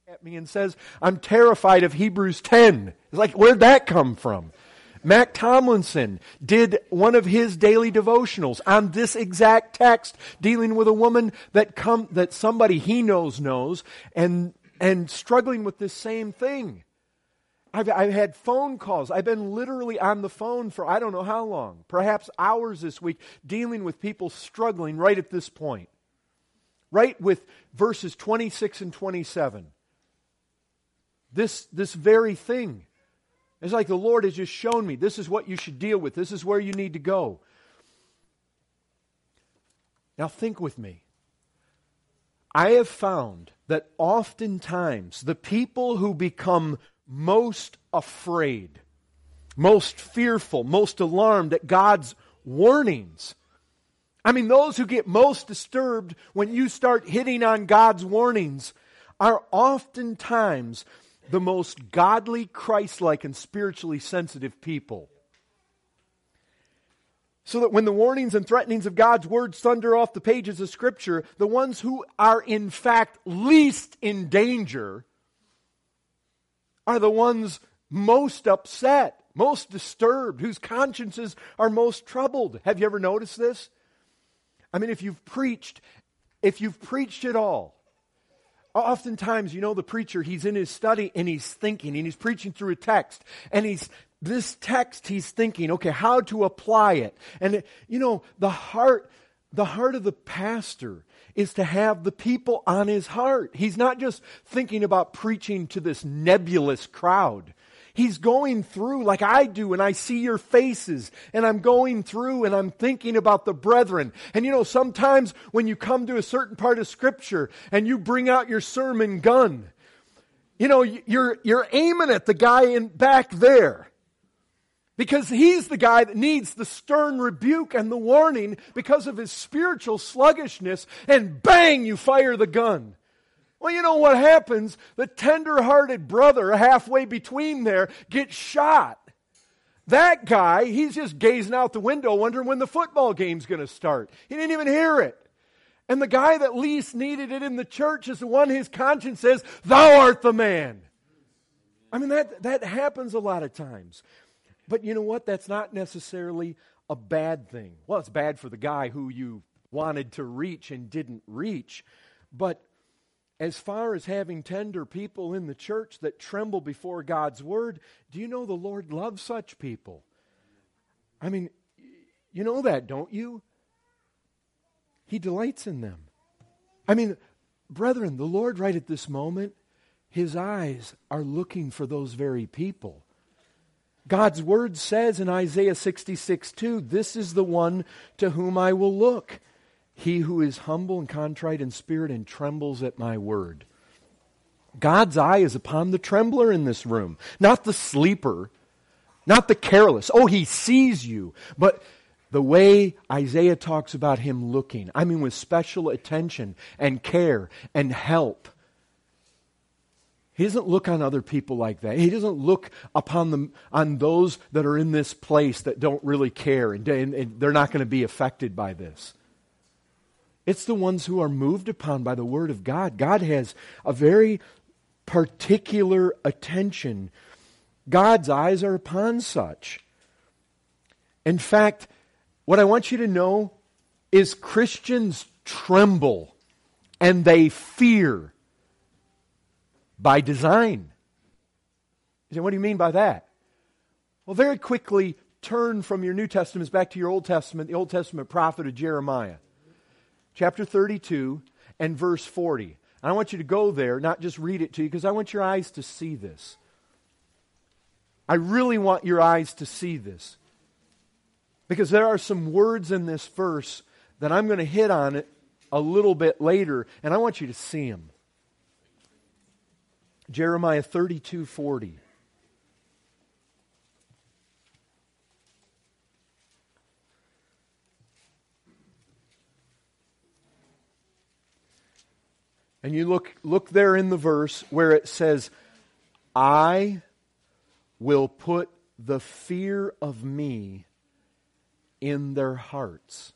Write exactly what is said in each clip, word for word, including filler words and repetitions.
at me and says, I'm terrified of Hebrews ten. It's like, where'd that come from? Mac Tomlinson did one of his daily devotionals on this exact text, dealing with a woman that come that somebody he knows knows, and and struggling with this same thing. I've, I've had phone calls. I've been literally on the phone for I don't know how long, perhaps hours this week, dealing with people struggling right at this point. Right with verses twenty-six and twenty-seven. This, this very thing. It's like the Lord has just shown me, this is what you should deal with. This is where you need to go. Now think with me. I have found that oftentimes the people who become most afraid, most fearful, most alarmed at God's warnings, I mean, those who get most disturbed when you start hitting on God's warnings are oftentimes the most godly, Christ-like, and spiritually sensitive people. So that when the warnings and threatenings of God's Word thunder off the pages of Scripture, the ones who are in fact least in danger are the ones most upset, most disturbed, whose consciences are most troubled. Have you ever noticed this? I mean, if you've preached, if you've preached at all, oftentimes, you know, the preacher, he's in his study and he's thinking and he's preaching through a text. And he's, this text, he's thinking, okay, how to apply it. And, you know, the heart, the heart of the pastor is to have the people on his heart. He's not just thinking about preaching to this nebulous crowd. He's going through like I do, and I see your faces, and I'm going through and I'm thinking about the brethren. And you know, sometimes when you come to a certain part of Scripture and you bring out your sermon gun, you know, you're, you're aiming at the guy in back there. Because he's the guy that needs the stern rebuke and the warning because of his spiritual sluggishness, and bang, you fire the gun. Well, you know what happens? The tender-hearted brother halfway between there gets shot. That guy, he's just gazing out the window wondering when the football game's going to start. He didn't even hear it. And the guy that least needed it in the church is the one his conscience says, thou art the man. I mean, that, that happens a lot of times. But you know what? That's not necessarily a bad thing. Well, it's bad for the guy who you wanted to reach and didn't reach. But as far as having tender people in the church that tremble before God's Word, do you know the Lord loves such people? I mean, you know that, don't you? He delights in them. I mean, brethren, the Lord right at this moment, His eyes are looking for those very people. God's Word says in Isaiah sixty-six two, this is the one to whom I will look. He who is humble and contrite in spirit and trembles at my word. God's eye is upon the trembler in this room, not the sleeper, not the careless. Oh, He sees you. But the way Isaiah talks about Him looking, I mean with special attention and care and help. He doesn't look on other people like that. He doesn't look upon them, on those that are in this place that don't really care and, and, and they're not going to be affected by this. It's the ones who are moved upon by the Word of God. God has a very particular attention. God's eyes are upon such. In fact, what I want you to know is Christians tremble and they fear by design. You say, what do you mean by that? Well, very quickly turn from your New Testaments back to your Old Testament, the Old Testament prophet of Jeremiah. Chapter thirty-two and verse forty. And I want you to go there, not just read it to you, because I want your eyes to see this. I really want your eyes to see this. Because there are some words in this verse that I'm going to hit on it a little bit later, and I want you to see them. Jeremiah thirty-two forty. And you look look there in the verse where it says, I will put the fear of me in their hearts.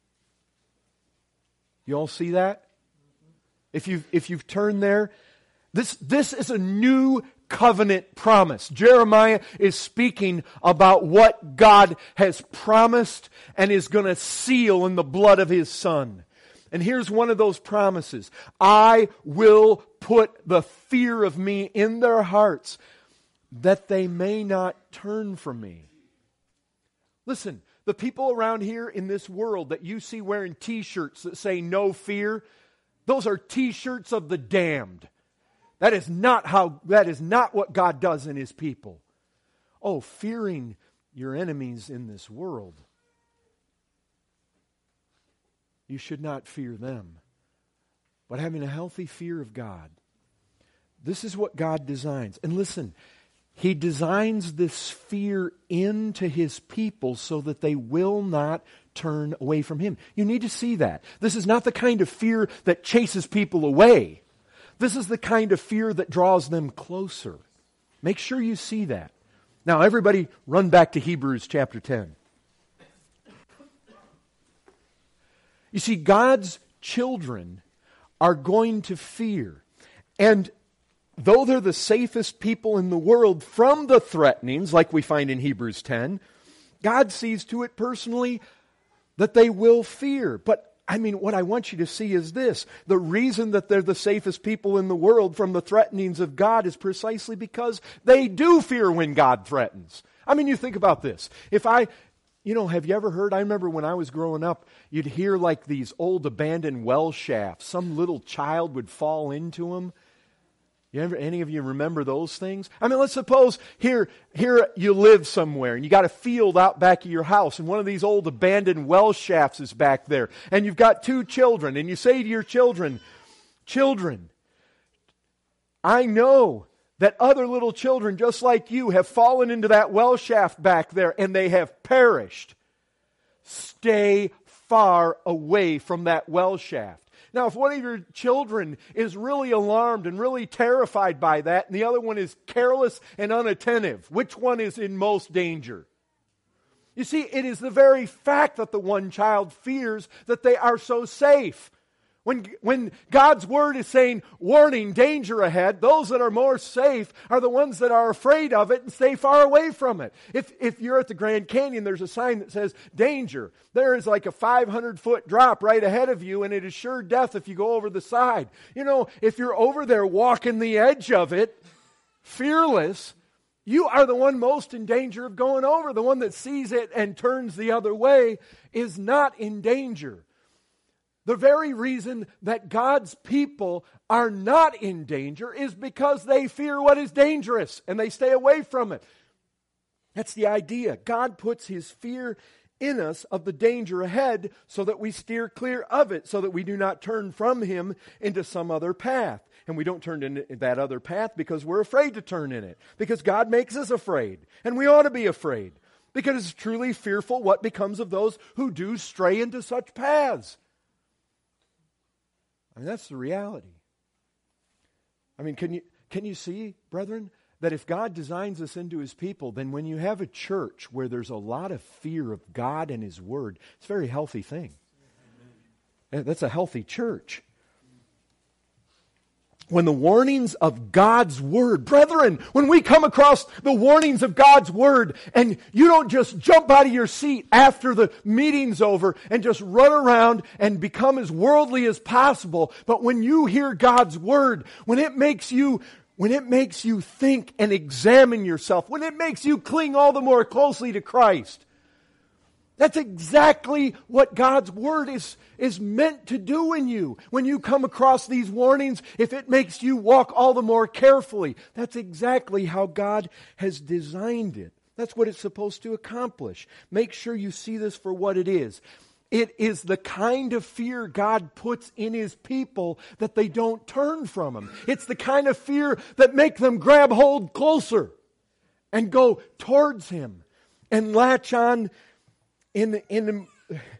You all see that? If you've, if you've turned there, This, this is a new covenant promise. Jeremiah is speaking about what God has promised and is going to seal in the blood of His Son. And here's one of those promises. I will put the fear of me in their hearts that they may not turn from me. Listen, the people around here in this world that you see wearing t-shirts that say no fear, those are t-shirts of the damned. That is not how, that is not what God does in His people. Oh, fearing your enemies in this world. You should not fear them. But having a healthy fear of God. This is what God designs. And listen, He designs this fear into His people so that they will not turn away from Him. You need to see that. This is not the kind of fear that chases people away. This is the kind of fear that draws them closer. Make sure you see that. Now, everybody run back to Hebrews chapter ten. You see, God's children are going to fear. And though they're the safest people in the world from the threatenings, like we find in Hebrews ten, God sees to it personally that they will fear. But I mean, what I want you to see is this. The reason that they're the safest people in the world from the threatenings of God is precisely because they do fear when God threatens. I mean, you think about this. If I, you know, have you ever heard, I remember when I was growing up, you'd hear like these old abandoned well shafts. Some little child would fall into them. You ever, any of you remember those things? I mean, let's suppose here, here you live somewhere and you got a field out back of your house and one of these old abandoned well shafts is back there and you've got two children and you say to your children, children, I know that other little children just like you have fallen into that well shaft back there and they have perished. Stay far away from that well shaft. Now, if one of your children is really alarmed and really terrified by that, and the other one is careless and unattentive, which one is in most danger? You see, it is the very fact that the one child fears that they are so safe. When, when God's Word is saying, warning, danger ahead, those that are more safe are the ones that are afraid of it and stay far away from it. If, if you're at the Grand Canyon, there's a sign that says, danger. There is like a five hundred foot drop right ahead of you, and it is sure death if you go over the side. You know, if you're over there walking the edge of it, fearless, you are the one most in danger of going over. The one that sees it and turns the other way is not in danger. The very reason that God's people are not in danger is because they fear what is dangerous and they stay away from it. That's the idea. God puts His fear in us of the danger ahead so that we steer clear of it, so that we do not turn from Him into some other path. And we don't turn in that other path because we're afraid to turn in it. Because God makes us afraid. And we ought to be afraid. Because it's truly fearful what becomes of those who do stray into such paths. I mean, that's the reality. I mean, can you can you see, brethren, that if God designs us into His people, then when you have a church where there's a lot of fear of God and His Word, it's a very healthy thing. Amen. That's a healthy church. When the warnings of God's Word, brethren, when we come across the warnings of God's Word and you don't just jump out of your seat after the meeting's over and just run around and become as worldly as possible, but when you hear God's Word, when it makes you when it makes you think and examine yourself, when it makes you cling all the more closely to Christ, that's exactly what God's Word is, is meant to do in you. When you come across these warnings, if it makes you walk all the more carefully, that's exactly how God has designed it. That's what it's supposed to accomplish. Make sure you see this for what it is. It is the kind of fear God puts in His people that they don't turn from Him. It's the kind of fear that make them grab hold closer and go towards Him and latch on In, in,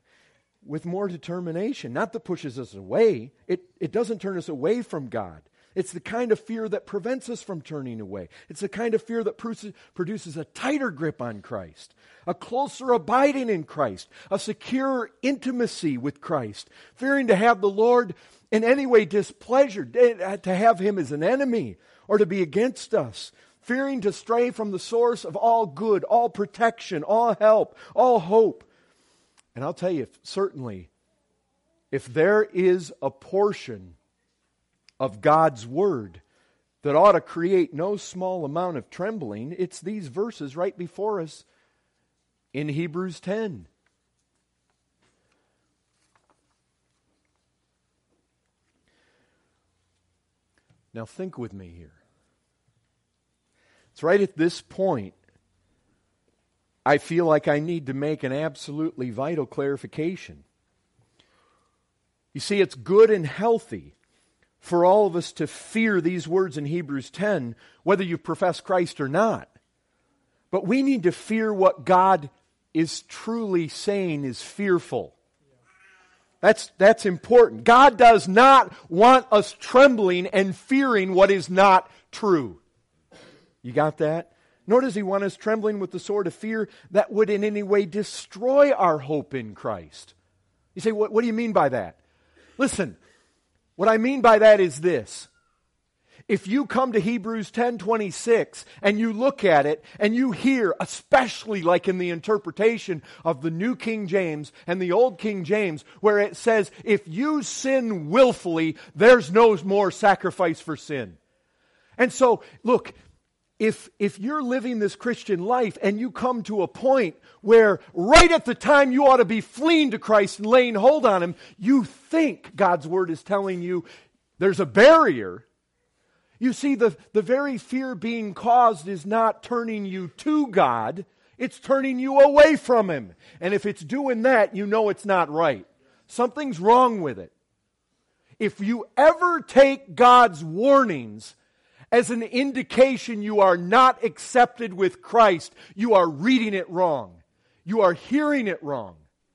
with more determination. Not that pushes us away. It, it doesn't turn us away from God. It's the kind of fear that prevents us from turning away. It's the kind of fear that produces a tighter grip on Christ, a closer abiding in Christ, a secure intimacy with Christ, fearing to have the Lord in any way displeasured, to have Him as an enemy or to be against us, fearing to stray from the source of all good, all protection, all help, all hope. And I'll tell you, certainly, if there is a portion of God's Word that ought to create no small amount of trembling, it's these verses right before us in Hebrews ten. Now think with me here. It's right at this point I feel like I need to make an absolutely vital clarification. You see, it's good and healthy for all of us to fear these words in Hebrews ten, whether you profess Christ or not. But we need to fear what God is truly saying is fearful. That's, that's important. God does not want us trembling and fearing what is not true. You got that? Nor does He want us trembling with the sword of fear that would in any way destroy our hope in Christ. You say, what, what do you mean by that? Listen, what I mean by that is this. If you come to Hebrews ten twenty-six and you look at it and you hear, especially like in the interpretation of the New King James and the Old King James, where it says, if you sin willfully, there's no more sacrifice for sin. And so, look, if, if you're living this Christian life and you come to a point where right at the time you ought to be fleeing to Christ and laying hold on Him, you think God's Word is telling you there's a barrier. You see, the, the very fear being caused is not turning you to God, it's turning you away from Him. And if it's doing that, you know it's not right. Something's wrong with it. If you ever take God's warnings as an indication you are not accepted with Christ, you are reading it wrong. You are hearing it wrong.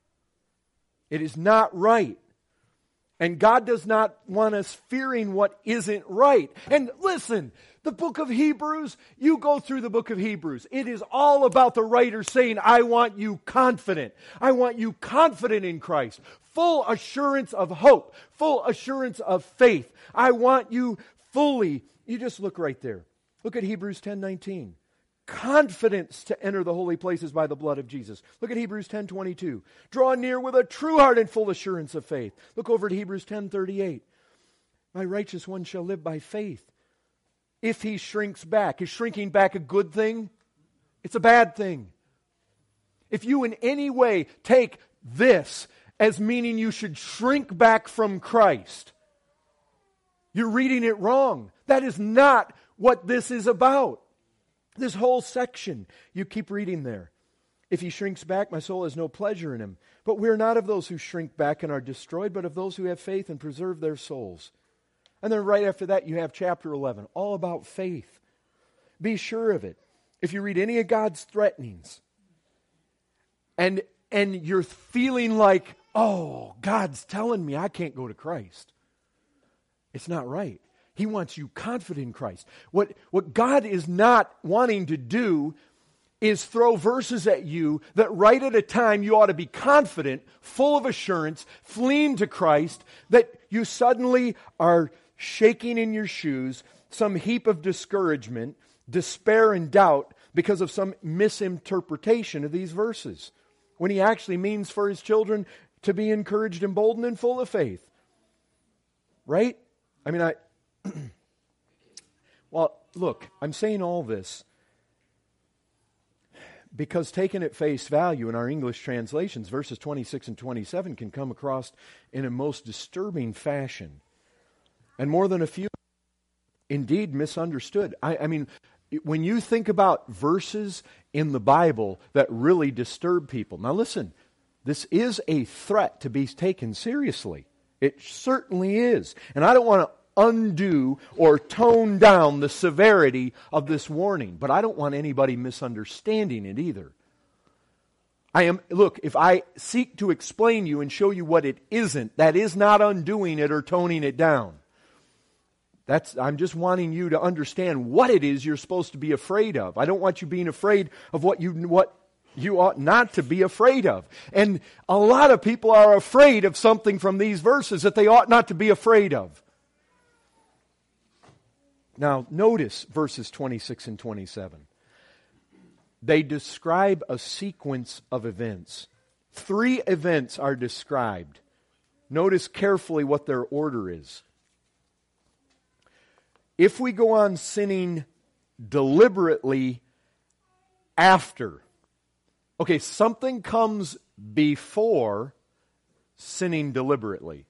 It is not right. And God does not want us fearing what isn't right. And listen, the book of Hebrews, you go through the book of Hebrews. It is all about the writer saying, I want you confident. I want you confident in Christ. Full assurance of hope. Full assurance of faith. I want you fully. You just look right there. Look at Hebrews ten nineteen. Confidence to enter the holy places by the blood of Jesus. Look at Hebrews ten twenty-two. Draw near with a true heart and full assurance of faith. Look over at Hebrews ten thirty-eight. My righteous one shall live by faith. If he shrinks back. Is shrinking back a good thing? It's a bad thing. If you in any way take this as meaning you should shrink back from Christ, you're reading it wrong. That is not what this is about. This whole section, you keep reading there. If he shrinks back, my soul has no pleasure in him. But we're not of those who shrink back and are destroyed, but of those who have faith and preserve their souls. And then right after that, you have chapter eleven, all about faith. Be sure of it. If you read any of God's threatenings, and, and you're feeling like, oh, God's telling me I can't go to Christ, it's not right. He wants you confident in Christ. What, what God is not wanting to do is throw verses at you that right at a time you ought to be confident, full of assurance, fleeing to Christ, that you suddenly are shaking in your shoes, some heap of discouragement, despair and doubt because of some misinterpretation of these verses, when He actually means for His children to be encouraged, emboldened, and full of faith. Right? I mean, I... Well, look, I'm saying all this because taken at face value in our English translations, verses twenty-six and twenty-seven can come across in a most disturbing fashion. And more than a few, indeed, misunderstood. I, I mean, when you think about verses in the Bible that really disturb people, now listen, this is a threat to be taken seriously. It certainly is. And I don't want to undo or tone down the severity of this warning, but I don't want anybody misunderstanding it either. I am, look, if I seek to explain you and show you what it isn't, that is not undoing it or toning it down. That's, I'm just wanting you to understand what it is you're supposed to be afraid of. I don't want you being afraid of what you what you ought not to be afraid of. And a lot of people are afraid of something from these verses that they ought not to be afraid of. Now, notice verses twenty-six and twenty-seven. They describe a sequence of events. Three events are described. Notice carefully what their order is. If we go on sinning deliberately after, okay, something comes before sinning deliberately.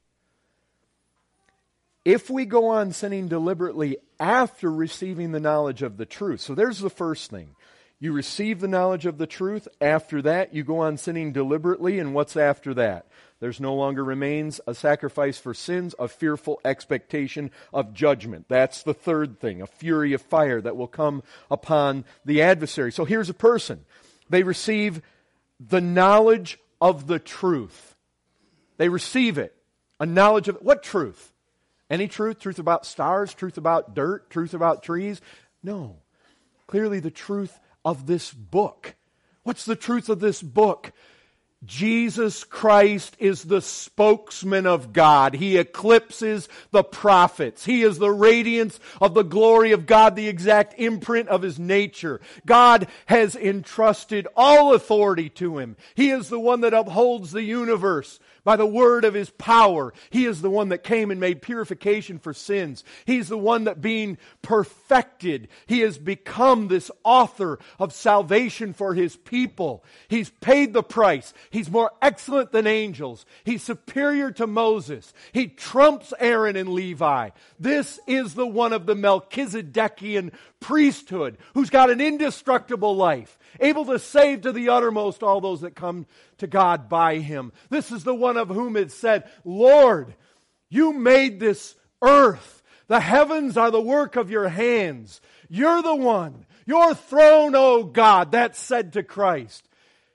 If we go on sinning deliberately after receiving the knowledge of the truth, so there's the first thing. You receive the knowledge of the truth. After that, you go on sinning deliberately. And what's after that? There's no longer remains a sacrifice for sins, a fearful expectation of judgment. That's the third thing, a fury of fire that will come upon the adversary. So here's a person. They receive the knowledge of the truth. They receive it. A knowledge of what truth? Any truth? Truth about stars? Truth about dirt? Truth about trees? No. Clearly the truth of this book. What's the truth of this book? Jesus Christ is the spokesman of God. He eclipses the prophets. He is the radiance of the glory of God, the exact imprint of His nature. God has entrusted all authority to Him. He is the one that upholds the universe by the word of His power. He is the one that came and made purification for sins. He's the one that being perfected, He has become this author of salvation for His people. He's paid the price. He's more excellent than angels. He's superior to Moses. He trumps Aaron and Levi. This is the one of the Melchizedekian priesthood who's got an indestructible life, able to save to the uttermost all those that come to God by Him. This is the one of whom it said, Lord, You made this earth. The heavens are the work of Your hands. You're the one. Your throne, O God, that's said to Christ.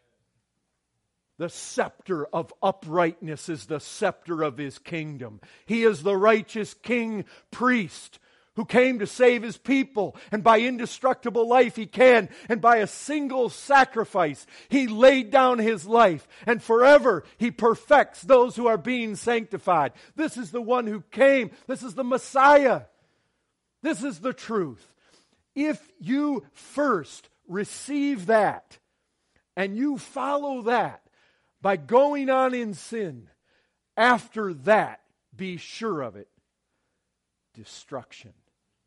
The scepter of uprightness is the scepter of His kingdom. He is the righteous king priest who came to save His people, and by indestructible life He can, and by a single sacrifice He laid down His life, and forever He perfects those who are being sanctified. This is the one who came. This is the Messiah. This is the truth. If you first receive that, and you follow that by going on in sin, after that, be sure of it, destruction.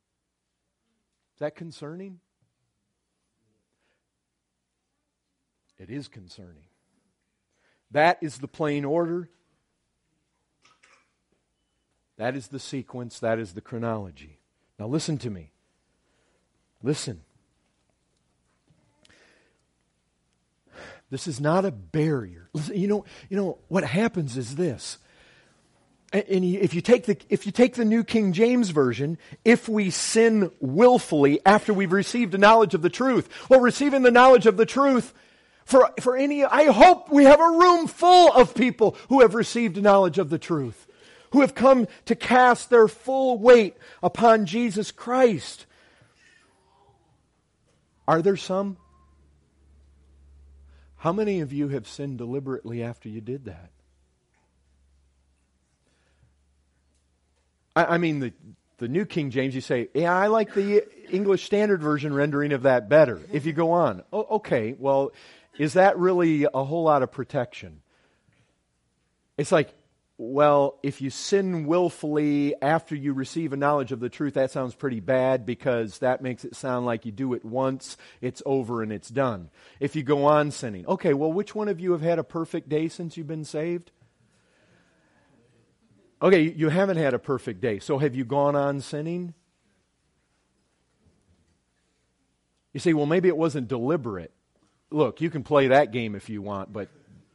Is that concerning? It is concerning. That is the plain order. That is the sequence. That is the chronology. Now listen to me. Listen. This is not a barrier. Listen, you know, you know what happens is this. And if you take the if you take the New King James Version, if we sin willfully after we've received the knowledge of the truth, well, receiving the knowledge of the truth, for for any, I hope we have a room full of people who have received the knowledge of the truth, who have come to cast their full weight upon Jesus Christ. Are there some? How many of you have sinned deliberately after you did that? I mean, the, the New King James, you say, yeah, I like the English Standard Version rendering of that better. If you go on, oh, okay, well, is that really a whole lot of protection? It's like, well, if you sin willfully after you receive a knowledge of the truth, that sounds pretty bad because that makes it sound like you do it once, it's over and it's done. If you go on sinning, okay, well, which one of you have had a perfect day since you've been saved? Okay, you haven't had a perfect day, so have you gone on sinning? You say, well, maybe it wasn't deliberate. Look, you can play that game if you want, but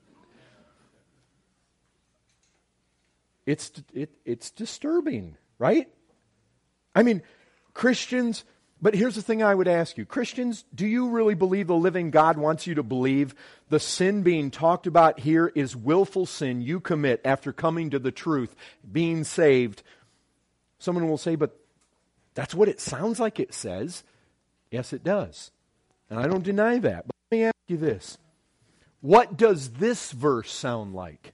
it's it, it's disturbing, right? I mean, Christians, but here's the thing I would ask you. Christians, do you really believe the living God wants you to believe the sin being talked about here is willful sin you commit after coming to the truth, being saved, Someone will say, but that's what it sounds like it says. Yes, it does. And I don't deny that. But let me ask you this. What does this verse sound like?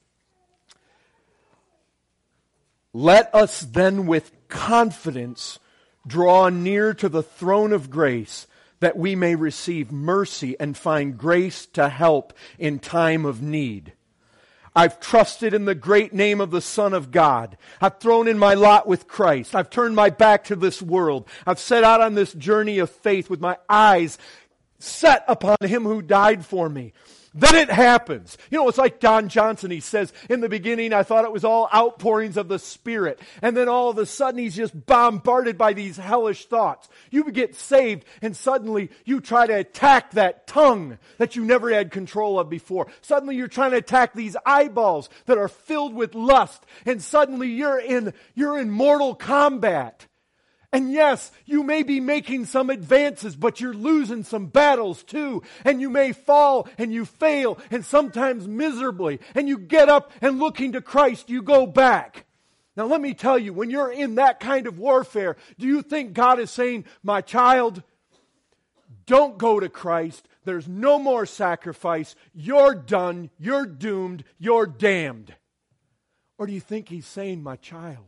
Let us then with confidence draw near to the throne of grace, that we may receive mercy and find grace to help in time of need. I've trusted in the great name of the Son of God. I've thrown in my lot with Christ. I've turned my back to this world. I've set out on this journey of faith with my eyes set upon Him who died for me. Then it happens. You know, it's like Don Johnson. He says, in the beginning, I thought it was all outpourings of the Spirit. And then all of a sudden, he's just bombarded by these hellish thoughts. You get saved, and suddenly you try to attack that tongue that you never had control of before. Suddenly you're trying to attack these eyeballs that are filled with lust. And suddenly you're in, you're in mortal combat. And yes, you may be making some advances, but you're losing some battles too. And you may fall and you fail, and sometimes miserably. And you get up and looking to Christ, you go back. Now let me tell you, when you're in that kind of warfare, do you think God is saying, my child, don't go to Christ. There's no more sacrifice. You're done. You're doomed. You're damned. Or do you think He's saying, my child,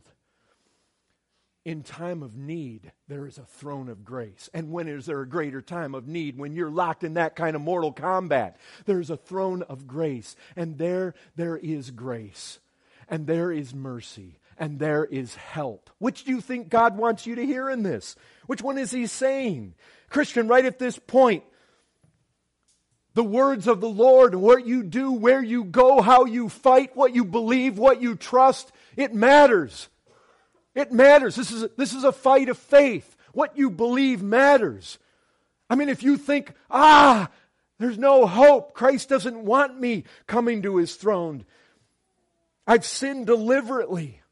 in time of need, there is a throne of grace. And when is there a greater time of need? When you're locked in that kind of mortal combat. There's a throne of grace. And there, there is grace. And there is mercy. And there is help. Which do you think God wants you to hear in this? Which one is He saying? Christian, right at this point, the words of the Lord, what you do, where you go, how you fight, what you believe, what you trust, it matters. It matters. This is a, this is a fight of faith. What you believe matters. I mean, if you think, ah, there's no hope, Christ doesn't want me coming to His throne, I've sinned deliberately.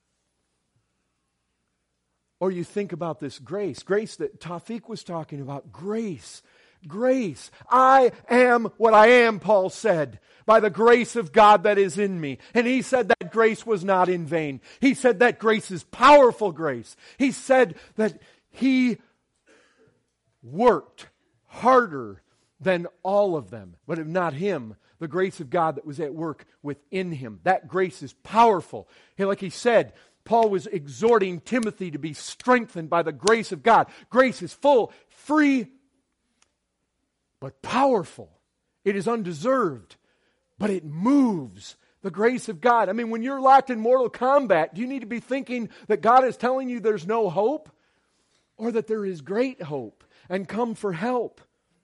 Or you think about this grace, grace that Tawfiq was talking about, grace, grace. I am what I am, Paul said, by the grace of God that is in me. And he said that grace was not in vain. He said that grace is powerful grace. He said that He worked harder than all of them. But if not Him, the grace of God that was at work within Him. That grace is powerful. Like he said, Paul was exhorting Timothy to be strengthened by the grace of God. Grace is full, free, but powerful. It is undeserved, but it moves. The grace of God. I mean, when you're locked in mortal combat, do you need to be thinking that God is telling you there's no hope? Or that there is great hope and come for help?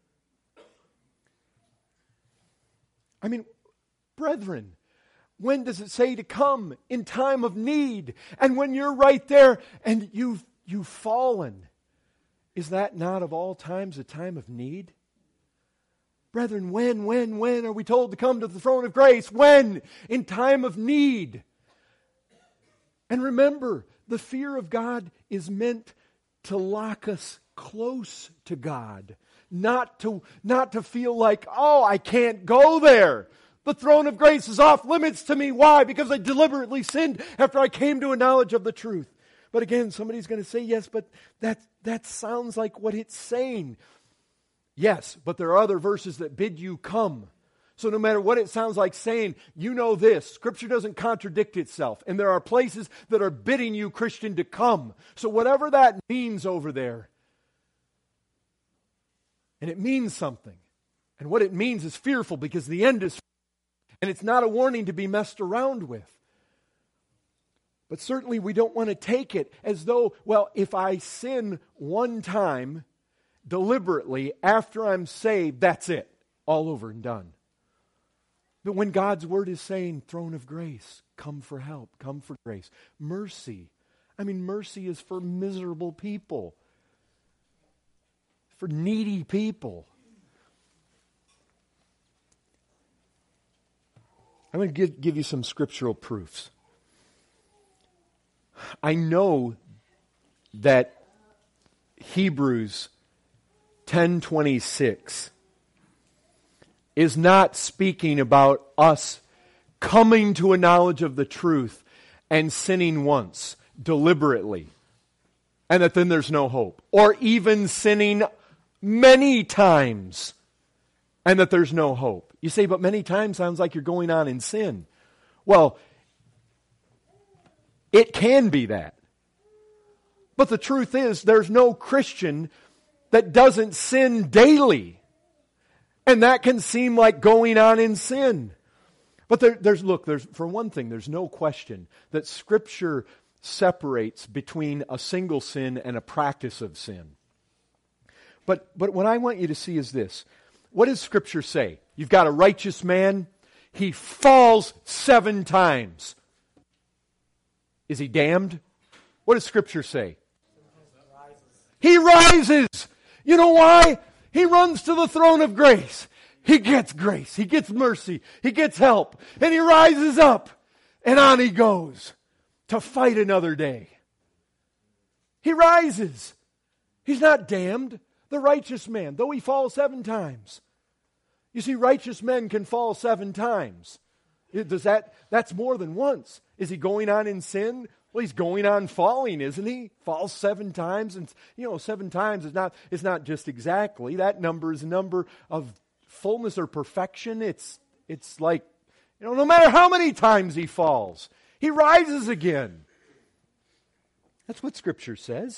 I mean, brethren, when does it say to come? In time of need. And when you're right there and you've, you've fallen, is that not of all times a time of need? Brethren, when, when, when are we told to come to the throne of grace? When? In time of need. And remember, the fear of God is meant to lock us close to God. Not to, not to feel like, oh, I can't go there. The throne of grace is off limits to me. Why? Because I deliberately sinned after I came to a knowledge of the truth. But again, somebody's going to say, yes, but that, that sounds like what it's saying. Yes, but there are other verses that bid you come. So no matter what it sounds like saying, you know this. Scripture doesn't contradict itself. And there are places that are bidding you, Christian, to come. So whatever that means over there, and it means something. And what it means is fearful because the end is fearful. And it's not a warning to be messed around with. But certainly we don't want to take it as though, well, if I sin one time deliberately after I'm saved, that's it. All over and done. But when God's Word is saying, throne of grace, come for help, come for grace. Mercy. I mean, mercy is for miserable people. For needy people. I'm going to give, give you some scriptural proofs. I know that Hebrews ten twenty-six is not speaking about us coming to a knowledge of the truth and sinning once deliberately, and that then there's no hope. Or even sinning many times, and that there's no hope. You say, but many times sounds like you're going on in sin. Well, it can be that. But the truth is, there's no Christian that doesn't sin daily. And that can seem like going on in sin. But there, there's, look, there's, for one thing, there's no question that Scripture separates between a single sin and a practice of sin. But, but what I want you to see is this. What does Scripture say? You've got a righteous man. He falls seven times. Is he damned? What does Scripture say? He rises. You know why? He runs to the throne of grace. He gets grace. He gets mercy. He gets help. And he rises up. And on he goes to fight another day. He rises. He's not damned. The righteous man, though he falls seven times. You see, righteous men can fall seven times. Does that, that's more than once. Is he going on in sin? Well, he's going on falling, isn't he? Falls seven times. And, you know, seven times is not, it's not just exactly. That number is a number of fullness or perfection. It's, it's like, you know, no matter how many times he falls, he rises again. That's what Scripture says.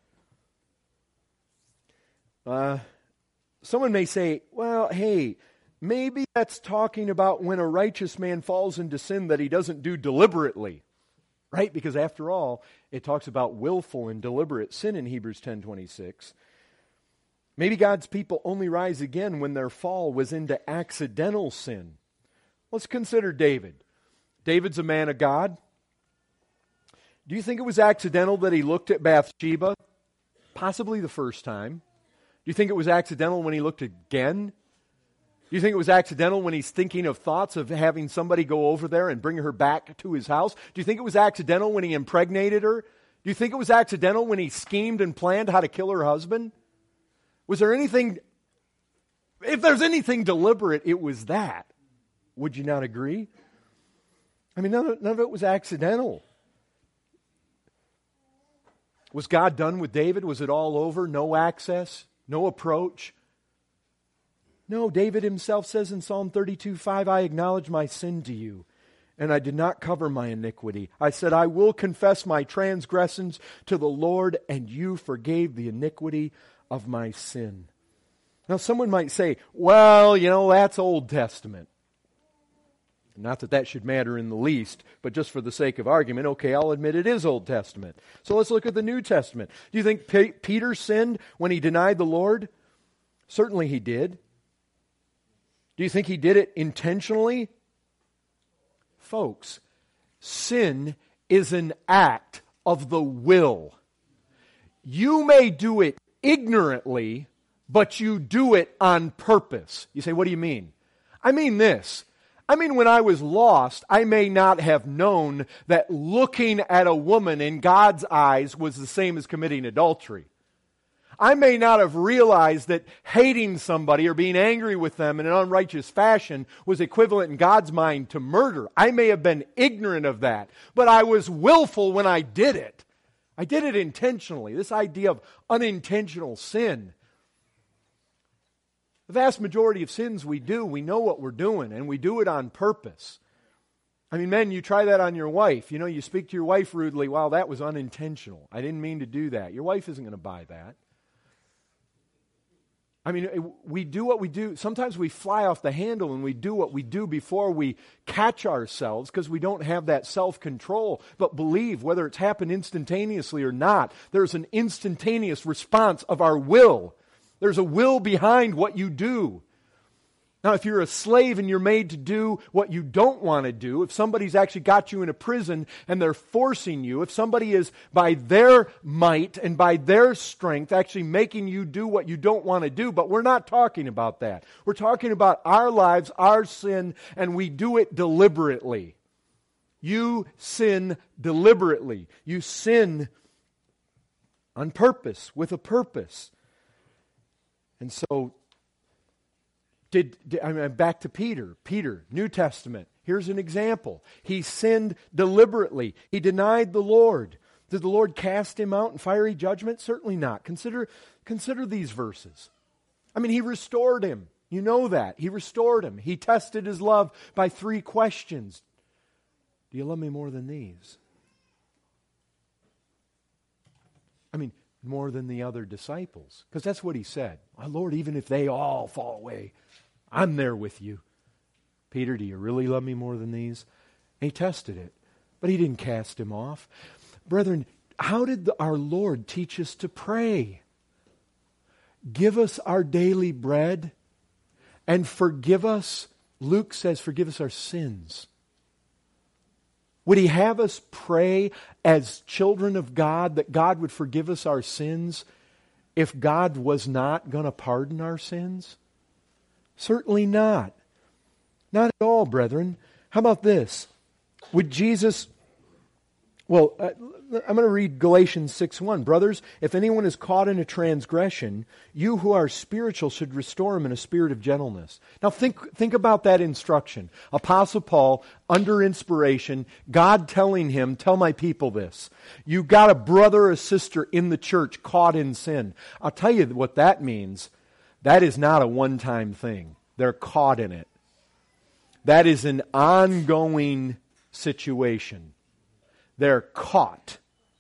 Uh, someone may say, well, hey, maybe that's talking about when a righteous man falls into sin that he doesn't do deliberately. Right? Because after all, it talks about willful and deliberate sin in Hebrews ten twenty-six. Maybe God's people only rise again when their fall was into accidental sin. Let's consider David. David's a man of God. Do you think it was accidental that he looked at Bathsheba? Possibly the first time. Do you think it was accidental when he looked again? Do you think it was accidental when he's thinking of thoughts of having somebody go over there and bring her back to his house? Do you think it was accidental when he impregnated her? Do you think it was accidental when he schemed and planned how to kill her husband? Was there anything, if there's anything deliberate, it was that. Would you not agree? I mean, none of, none of it was accidental. Was God done with David? Was it all over? No access? No approach? No, David himself says in Psalm thirty-two five, I acknowledge my sin to you, and I did not cover my iniquity. I said, I will confess my transgressions to the Lord, and you forgave the iniquity of my sin. Now, someone might say, well, you know, that's Old Testament. Not that that should matter in the least, but just for the sake of argument, okay, I'll admit it is Old Testament. So let's look at the New Testament. Do you think P- Peter sinned when he denied the Lord? Certainly he did. Do you think he did it intentionally? Folks, sin is an act of the will. You may do it ignorantly, but you do it on purpose. You say, what do you mean? I mean this. I mean, when I was lost, I may not have known that looking at a woman in God's eyes was the same as committing adultery. I may not have realized that hating somebody or being angry with them in an unrighteous fashion was equivalent in God's mind to murder. I may have been ignorant of that, but I was willful when I did it. I did it intentionally. This idea of unintentional sin. The vast majority of sins we do, we know what we're doing, and we do it on purpose. I mean, men, you try that on your wife. You know, you speak to your wife rudely, wow, that was unintentional. I didn't mean to do that. Your wife isn't going to buy that. I mean, we do what we do. Sometimes we fly off the handle and we do what we do before we catch ourselves because we don't have that self-control. But believe, whether it's happened instantaneously or not, there's an instantaneous response of our will. There's a will behind what you do. Now, if you're a slave and you're made to do what you don't want to do, if somebody's actually got you in a prison and they're forcing you, if somebody is by their might and by their strength actually making you do what you don't want to do, but we're not talking about that. We're talking about our lives, our sin, and we do it deliberately. You sin deliberately. You sin on purpose, with a purpose. And so, Did, did I mean, back to Peter. Peter, New Testament. Here's an example. He sinned deliberately. He denied the Lord. Did the Lord cast him out in fiery judgment? Certainly not. Consider, consider these verses. I mean, he restored him. You know that. He restored him. He tested his love by three questions. Do you love me more than these? I mean, more than the other disciples. Because that's what he said. My Lord, even if they all fall away, I'm there with you. Peter, do you really love me more than these? And he tested it. But he didn't cast him off. Brethren, how did the, our Lord teach us to pray? Give us our daily bread and forgive us, Luke says, forgive us our sins. Would he have us pray as children of God that God would forgive us our sins if God was not going to pardon our sins? Certainly not. Not at all, brethren. How about this? Would Jesus... Well, uh, I'm going to read Galatians six one. Brothers, if anyone is caught in a transgression, you who are spiritual should restore him in a spirit of gentleness. Now think, think about that instruction. Apostle Paul, under inspiration, God telling him, tell my people this. You've got a brother or sister in the church caught in sin. I'll tell you what that means. That is not a one-time thing. They're caught in it. That is an ongoing situation. They're caught.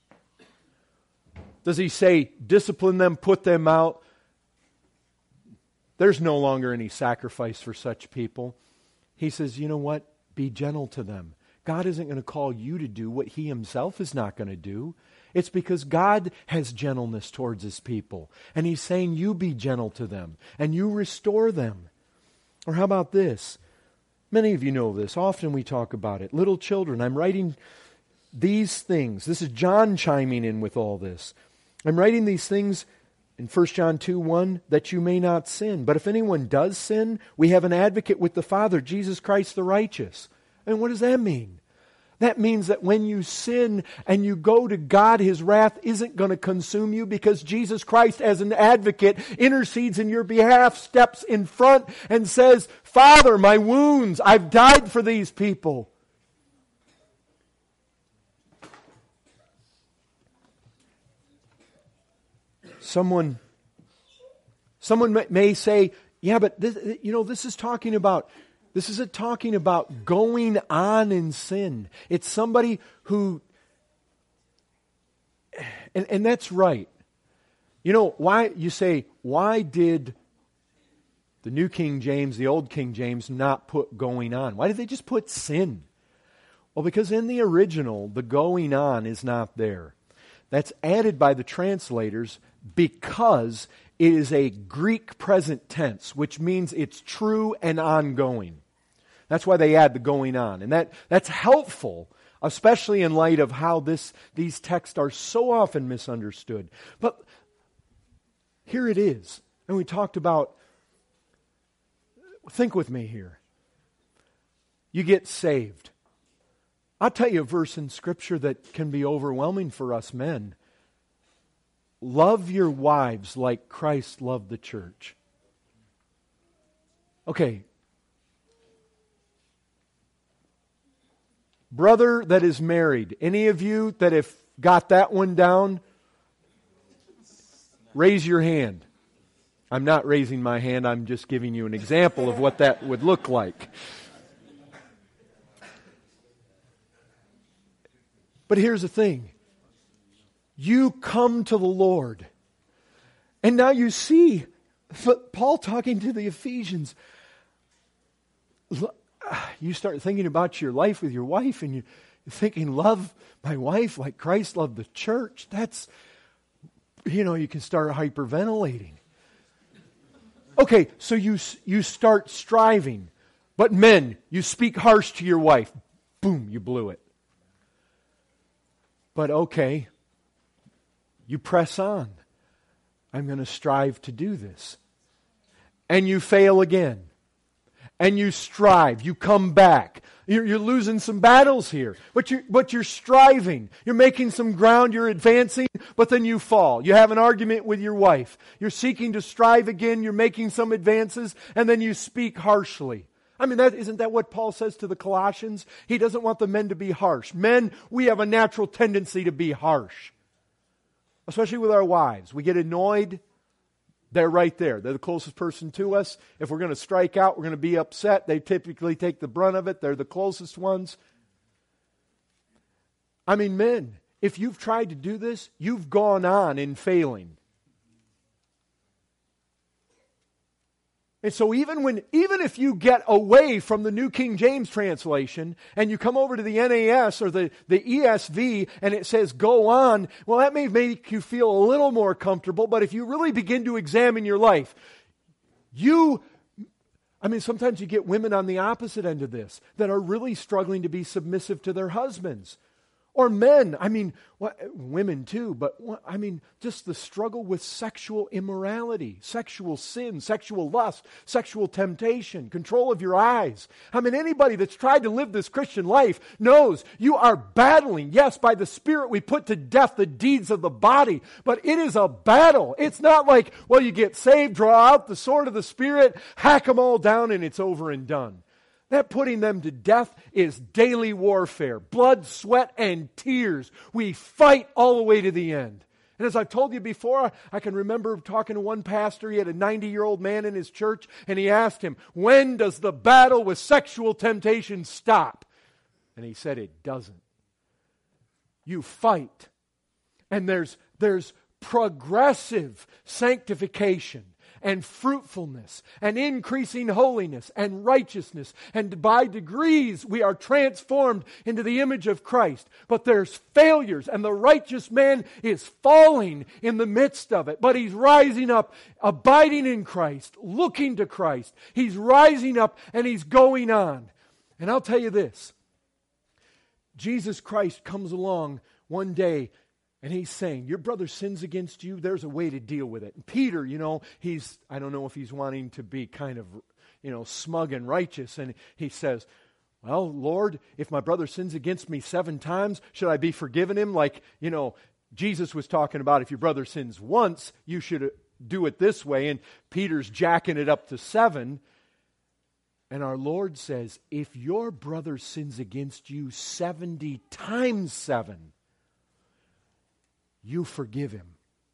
Does he say, discipline them, put them out? There's no longer any sacrifice for such people. He says, you know what? Be gentle to them. God isn't going to call you to do what He Himself is not going to do. It's because God has gentleness towards His people. And He's saying, you be gentle to them. And you restore them. Or how about this? Many of you know this. Often we talk about it. Little children, I'm writing... these things, this is John chiming in with all this. I'm writing these things in First John two one that you may not sin. But if anyone does sin, we have an advocate with the Father, Jesus Christ the righteous. And what does that mean? That means that when you sin and you go to God, His wrath isn't going to consume you because Jesus Christ as an advocate intercedes in your behalf, steps in front and says, Father, my wounds, I've died for these people. Someone, someone may say, yeah, but this, you know, this is talking about, this isn't talking about going on in sin. It's somebody who, and, and that's right. You know, why, you say, why did the New King James, the Old King James not put going on? Why did they just put sin? Well, because in the original, the going on is not there. That's added by the translators because it is a Greek present tense, which means it's true and ongoing. That's why they add the going on. And that, that's helpful, especially in light of how this these texts are so often misunderstood. But here it is. And we talked about, think with me here. You get saved. I'll tell you a verse in Scripture that can be overwhelming for us men. Love your wives like Christ loved the church. Okay. Brother that is married, any of you that have got that one down, raise your hand. I'm not raising my hand, I'm just giving you an example of what that would look like. But here's the thing. You come to the Lord. And now you see Paul talking to the Ephesians. You start thinking about your life with your wife and you're thinking, love my wife like Christ loved the church. That's, you know, you can start hyperventilating. Okay, so you you start striving. But men, you speak harsh to your wife. Boom, you blew it. But okay, you press on. I'm going to strive to do this. And you fail again. And you strive. You come back. You're, you're losing some battles here. But you're, but you're striving. You're making some ground. You're advancing. But then you fall. You have an argument with your wife. You're seeking to strive again. You're making some advances. And then you speak harshly. I mean, that, isn't that what Paul says to the Colossians? He doesn't want the men to be harsh. Men, we have a natural tendency to be harsh. Especially with our wives. We get annoyed. They're right there. They're the closest person to us. If we're going to strike out, we're going to be upset. They typically take the brunt of it. They're the closest ones. I mean, men, if you've tried to do this, you've gone on in failing. And so even when, even if you get away from the New King James translation and you come over to the N A S or the, the E S V and it says go on, well, that may make you feel a little more comfortable, but if you really begin to examine your life, you, I mean, sometimes you get women on the opposite end of this that are really struggling to be submissive to their husbands. Or men, I mean, well, women too, but I mean, just the struggle with sexual immorality, sexual sin, sexual lust, sexual temptation, control of your eyes. I mean, anybody that's tried to live this Christian life knows you are battling. Yes, by the Spirit we put to death the deeds of the body, but it is a battle. It's not like, well, you get saved, draw out the sword of the Spirit, hack them all down, and it's over and done. That putting them to death is daily warfare. Blood, sweat, and tears. We fight all the way to the end. And as I've told you before, I can remember talking to one pastor. He had a ninety-year-old man in his church, and he asked him, when does the battle with sexual temptation stop? And he said, it doesn't. You fight. And there's, there's progressive sanctification and fruitfulness, and increasing holiness, and righteousness. And by degrees, we are transformed into the image of Christ. But there's failures, and the righteous man is falling in the midst of it. But he's rising up, abiding in Christ, looking to Christ. He's rising up, and he's going on. And I'll tell you this. Jesus Christ comes along one day, and he's saying, your brother sins against you, there's a way to deal with it. And Peter, you know, he's, I don't know if he's wanting to be kind of, you know, smug and righteous. And he says, well, Lord, if my brother sins against me seven times, should I be forgiven him? Like, you know, Jesus was talking about if your brother sins once, you should do it this way. And Peter's jacking it up to seven. And our Lord says, if your brother sins against you seventy times seven, you forgive him.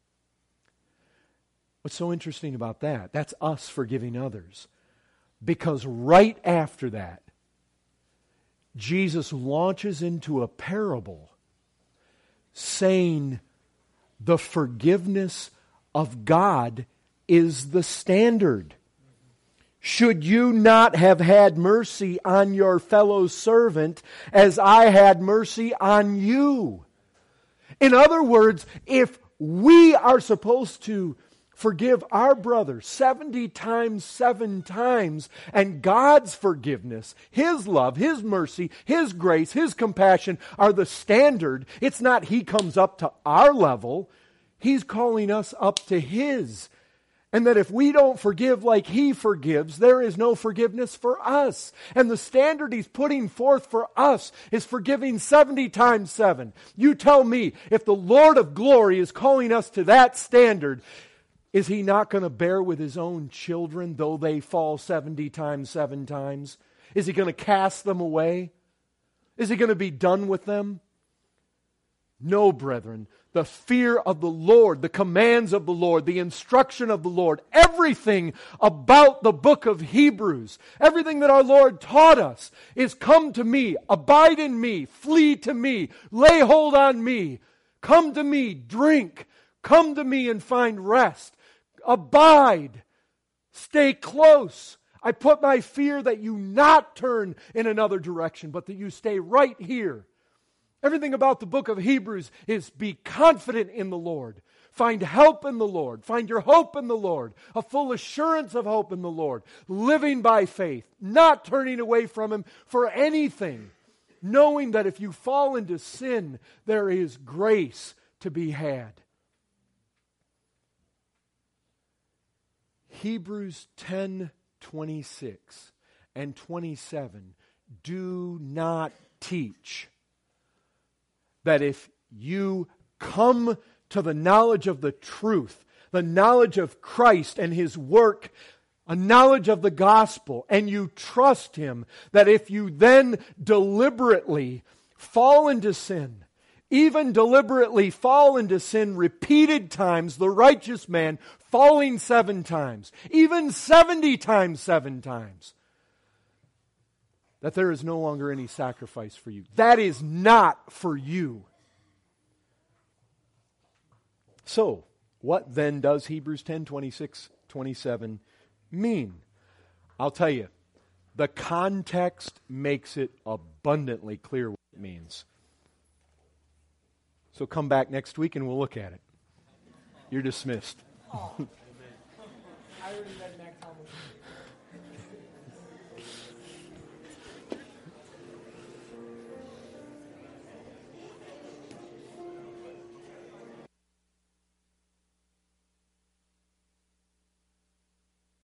What's so interesting about that? That's us forgiving others. Because right after that, Jesus launches into a parable saying the forgiveness of God is the standard. Should you not have had mercy on your fellow servant as I had mercy on you? In other words, if we are supposed to forgive our brother seventy times, seven times, and God's forgiveness, His love, His mercy, His grace, His compassion are the standard, it's not He comes up to our level, He's calling us up to His. And that if we don't forgive like He forgives, there is no forgiveness for us. And the standard He's putting forth for us is forgiving seventy times seven. You tell me, if the Lord of glory is calling us to that standard, is He not going to bear with His own children, though they fall seventy times seven times? Is He going to cast them away? Is He going to be done with them? No, brethren. The fear of the Lord, the commands of the Lord, the instruction of the Lord, everything about the book of Hebrews, everything that our Lord taught us is come to me, abide in me, flee to me, lay hold on me, come to me, drink, come to me and find rest, abide, stay close. I put my fear that you not turn in another direction, but that you stay right here. Everything about the book of Hebrews is be confident in the Lord. Find help in the Lord. Find your hope in the Lord. A full assurance of hope in the Lord. Living by faith. Not turning away from Him for anything. Knowing that if you fall into sin, there is grace to be had. Hebrews ten twenty-six and twenty-seven do not teach that if you come to the knowledge of the truth, the knowledge of Christ and His work a knowledge of the gospel, and you trust Him, that if you then deliberately fall into sin, even deliberately fall into sin repeated times, the righteous man falling seven times, even seventy times seven times, that there is no longer any sacrifice for you. That is not for you. So, what then does Hebrews ten, twenty-six, twenty-seven mean? I'll tell you, the context makes it abundantly clear what it means. So come back next week and we'll look at it. You're dismissed. Oh, I already read Mac Thomas.